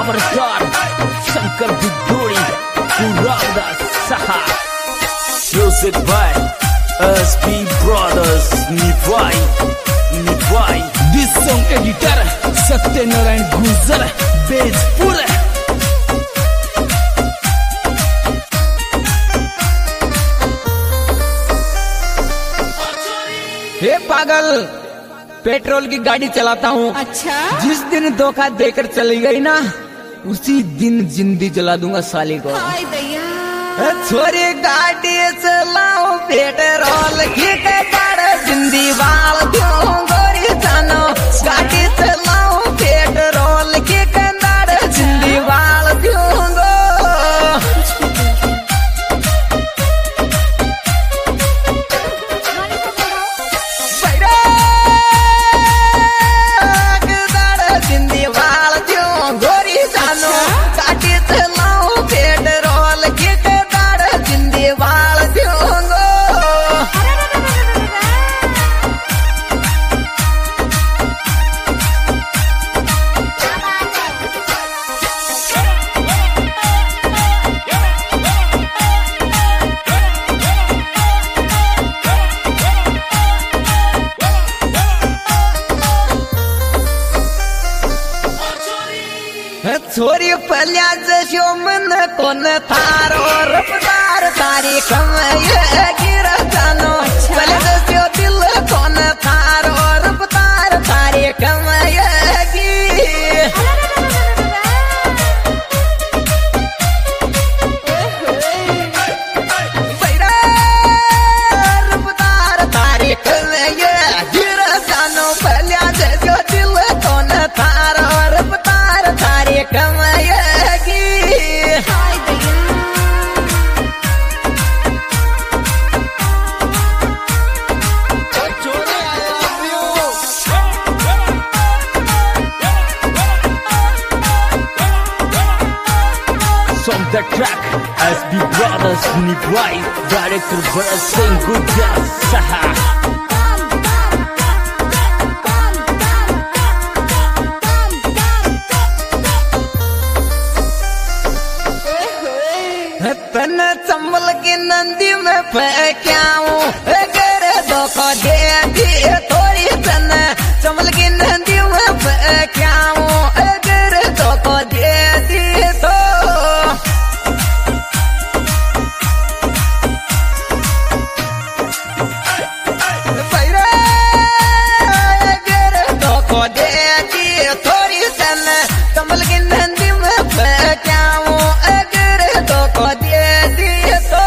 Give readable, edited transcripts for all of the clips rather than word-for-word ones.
Superstar Shankar बिदोड़ी पुरादा सहा म्यूजिक बाय एसपी ब्रदर्स निभाई this song editor Satyanarayan Gujjar Bejpur. हे पागल, पेट्रोल की गाड़ी चलाता हूँ। अच्छा? जिस दिन धोखा देकर चली गई ना, उसी दिन जिंदगी जला दूंगा साली को। हाय दैया। छोरी गाड़ी चलाओ पेट्रोल की बड़ा जिंदगी वाल दूं गोरी जानो। गाड़ी चलाओ पेट्रोल की बड़ा जिंदगी वाल दूंगो। छोरी पल्या जो मन कोन थारो रफ्तार तारी कमय गिर जानो। पल्या जो दिल कोन थारो रफ्तार तारी कमय गिर। रफ्तार तारी कमय गिर जानो। पल्या जो दिल कोन थारो रफ्तार तारी कमय गिर। हाय दैया। From the track SB Brothers Nibai, director Bharat Singh Gujjar Saha। तन चंबल की नंदी में फेंकाऊं अगर धोखा दे दिए थोड़ी। तन चंबल की नंदी में फेंकाऊं अगर धोखा दे दिए तो। अगर धोखा दे दिए थोड़ी। तन चंबल की नंदी में फेंकाऊं अगर धोखा दे दिए तो।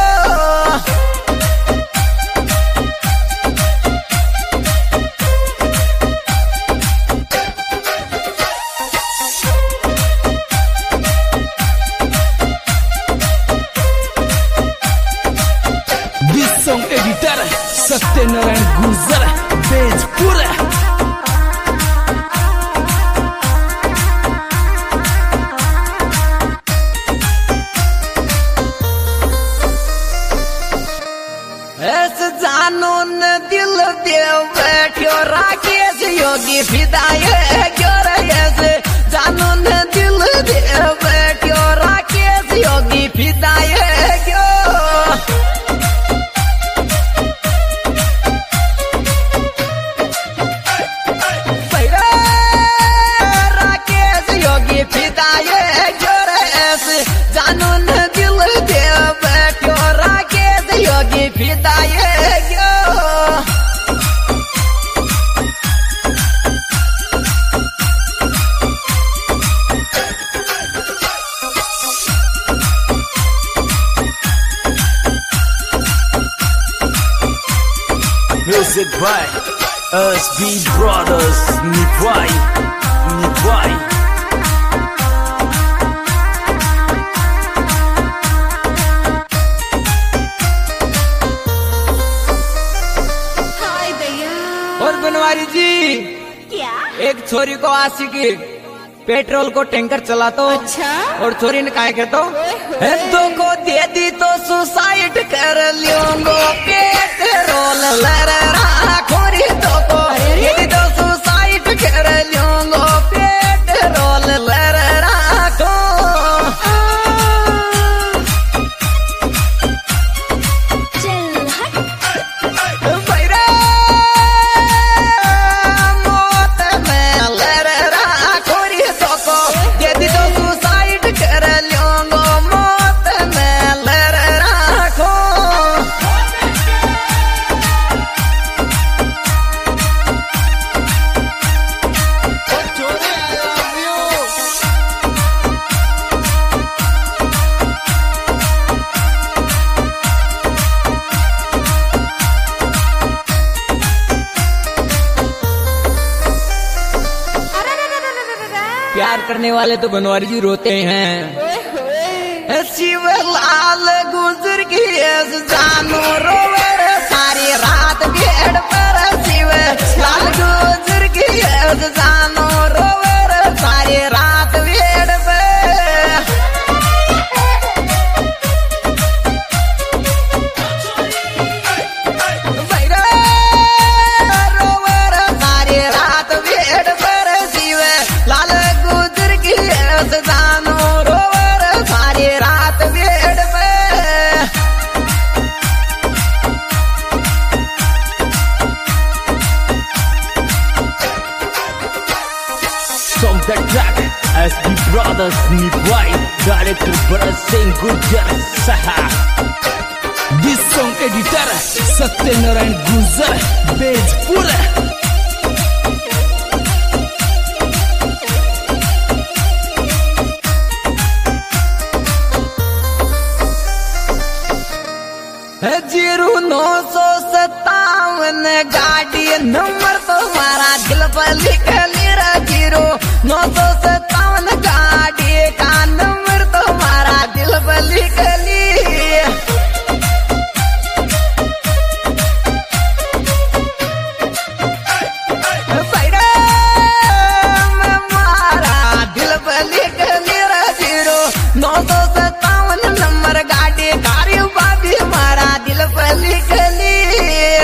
This song editor Satyanarayan Gujjar Bejpur. ऐसे जानो न दिल देव बैठो राकेश योगी फिदाए क्यों ऐसे जानो न दिल देव बैठो राकेश योगी फिदाए क्यों। राकेश योगी फिदाए क्यों ऐसे जानो न दिल देव बैठो राकेश योगी फिदाए क्यों। Music by SB Brothers Nibai। हाय दैया। और बनवारी जी, क्या? एक छोरी को आशिकी पेट्रोल को टैंकर चलाता हूँ। अच्छा? और छोरी ने कहा कहता दो को दे दी तो सुसाइड कर लूंगो। पेट्रोल लहरा खोरी दो को दे दी तो सुसाइड कर लूंगो। पेट्रोल लहरा खो प्यार करने वाले तो बनवारी जी रोते हैं। शिव लाल गुजर की जानो रोवर सारी रात बेड़ पर, शिव लाल गुजर की जानो रोवर सारी रात बेड़ पर। रोवर सारी रात बेड़ पर, शिव लाल गुजर की जानो रोवर सारी रात बेड़ पे। From the track, SB Brothers Nibwai, director Bharat Singh Gujjar Saha. This song editor Satyanarayan Gujjar Bejpur. Zero 957 गाड़ी नंबर तुम्हारा दिल पर लिख लिया। जीरो 957 गाड़ी का नंबर तुम्हारा दिल पर लिख लिया। मारा दिल पर लिख लिया। जीरो 957 नंबर गाड़ी कारी बाबी मारा दिल पर लिख लिया।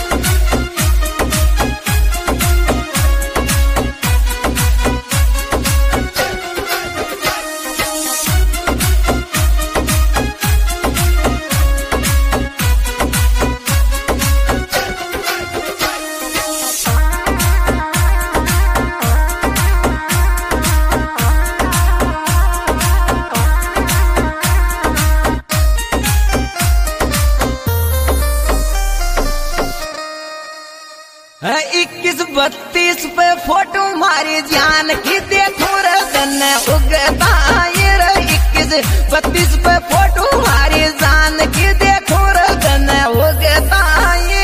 है 21-32 पे फोटो मारी जान की देखो रतन उगता ये। 21-32 पे फोटो मारी जान की देखो रतन उगता ये।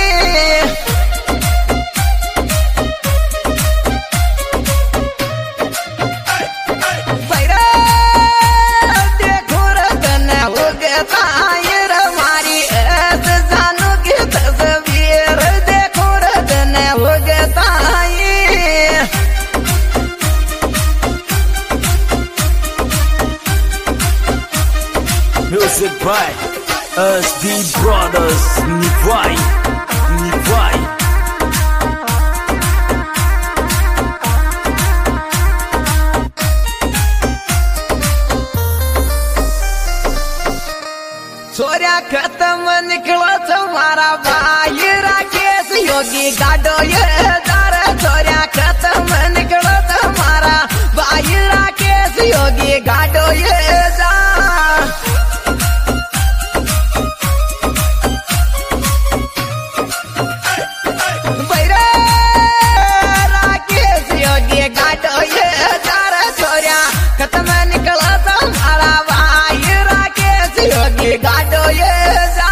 देखो रतन उगता ये हमारी ऐसे जानो की तस्वीर देखो रतन उगता ये। Music by SB Brothers Nibwai. छोरिया खत्म निकला तुम्हारा भाई राकेश योगी गाडो ये दार। छोरिया खत्म निकला तुम्हारा भाई राकेश योगी गाडो ये दार। राकेश योगी गाडो ये दार। छोरिया खत्म निकला तुम्हारा भाई राकेश योगी गाडो ये जा।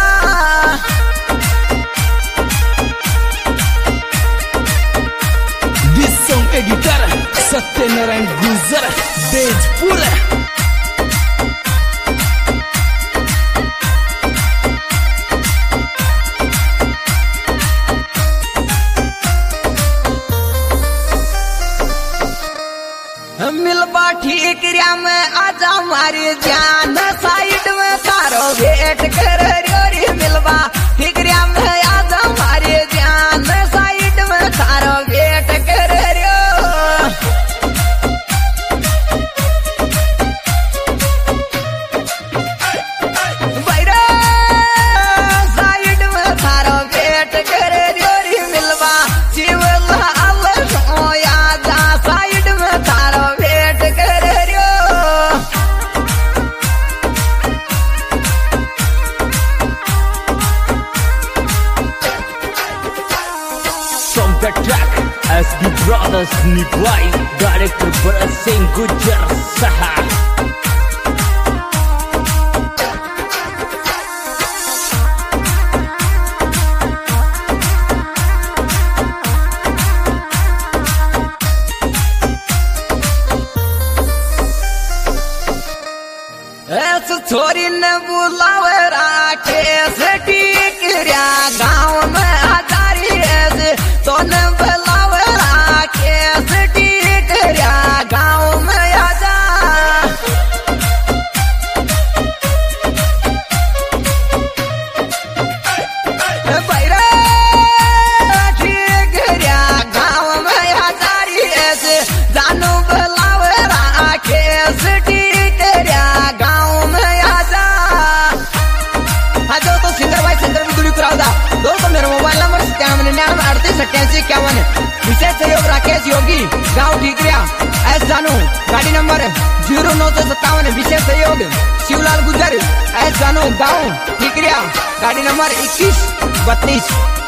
This song editor Satyanarayan Gujjar Bejpur. मिलबा ठीक रिया में आजा हमारी जान साइड में तारो वेट कर रे। मिलबा ठीक रिया में आजा हमारी जान साइड में तारो वेट कर रे। साइड में तारो वेट कर रे। मिलबा शिवला या जा साइड में तारो वेट कर रे। From the track, SB Brothers Nibwai, director Bharat Singh Gujjar Saha. गिन बुलावे राकेश टिकरिया गाँव में हजारी ऐसे तो न बुलावे राकेश टिकरिया गाँव में आजा भैरा टिकरिया गाँव में हजारी ऐसे जानू बुलावे राकेश टिकरिया गाँव में आजा। हाँ तो सिंगर भाई सिंगर भी गुली कराओ दोस्तों मेरा मोबाइल नंबर 97983881 विशेष सहयोग राकेश योगी गाँव ठीकरिया एस जानू गाड़ी नंबर 0957 विशेष सहयोग शिवलाल गुजर एस जानू गाँव ठीकरिया गाड़ी नंबर 2132।